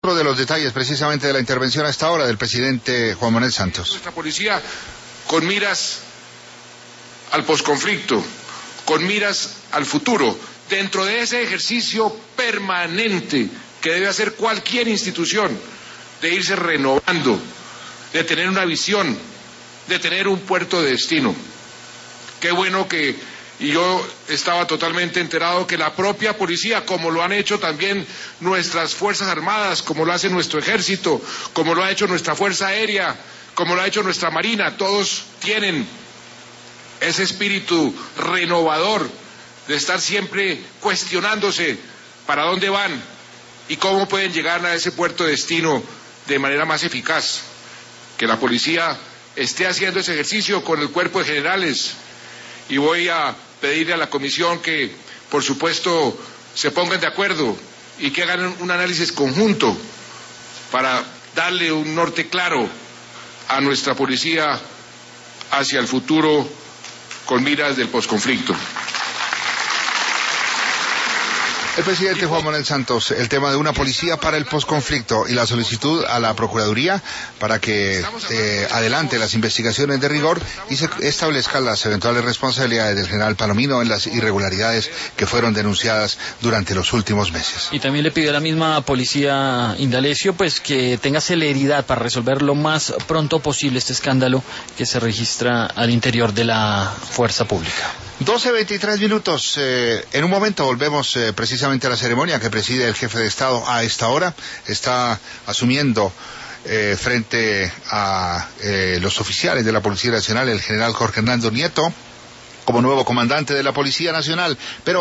Otro de los detalles precisamente de la intervención a esta hora del presidente Juan Manuel Santos. Nuestra policía con miras al posconflicto, con miras al futuro, dentro de ese ejercicio permanente que debe hacer cualquier institución, de irse renovando, de tener una visión, de tener un puerto de destino. Qué bueno y yo estaba totalmente enterado que la propia policía, como lo han hecho también nuestras Fuerzas Armadas, como lo hace nuestro Ejército, como lo ha hecho nuestra Fuerza Aérea, como lo ha hecho nuestra Marina, todos tienen ese espíritu renovador de estar siempre cuestionándose para dónde van y cómo pueden llegar a ese puerto de destino de manera más eficaz. Que la policía esté haciendo ese ejercicio con el cuerpo de generales, y voy a pedirle a la comisión que, por supuesto, se pongan de acuerdo y que hagan un análisis conjunto para darle un norte claro a nuestra policía hacia el futuro con miras del posconflicto. El presidente Juan Manuel Santos, el tema de una policía para el posconflicto y la solicitud a la Procuraduría para que adelante las investigaciones de rigor y se establezcan las eventuales responsabilidades del general Palomino en las irregularidades que fueron denunciadas durante los últimos meses. Y también le pidió a la misma policía Indalecio pues que tenga celeridad para resolver lo más pronto posible este escándalo que se registra al interior de la fuerza pública. 12:23 minutos. En un momento volvemos precisamente a la ceremonia que preside el jefe de Estado a esta hora. Está asumiendo frente a los oficiales de la Policía Nacional el general Jorge Hernando Nieto como nuevo comandante de la Policía Nacional. Pero